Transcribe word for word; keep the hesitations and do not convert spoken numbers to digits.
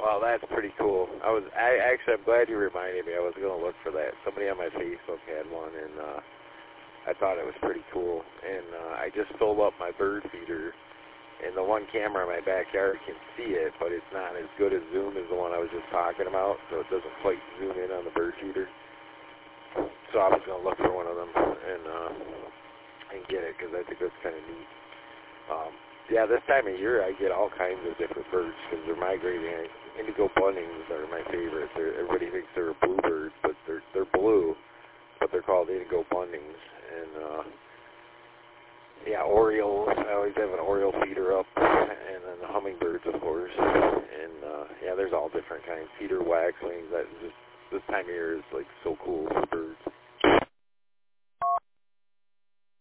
Well, that's pretty cool. I was, I actually, I'm glad you reminded me. I was going to look for that. Somebody on my Facebook had one, and uh, I thought it was pretty cool. And uh, I just filled up my bird feeder, and the one camera in my backyard can see it, but it's not as good a zoom as the one I was just talking about, so it doesn't quite zoom in on the bird feeder. So I was going to look for one of them and uh, and get it, because I think that's kind of neat. Um, yeah, this time of year I get all kinds of different birds because they're migrating. Indigo buntings are my favorite. They're, everybody thinks they're a bluebird, but they're they're blue, but they're called indigo buntings. And uh, yeah, orioles. I always have an oriole feeder up, and then the hummingbirds, of course. And uh, yeah, there's all different kinds. Cedar waxwings. That just this time of year is like so cool for birds.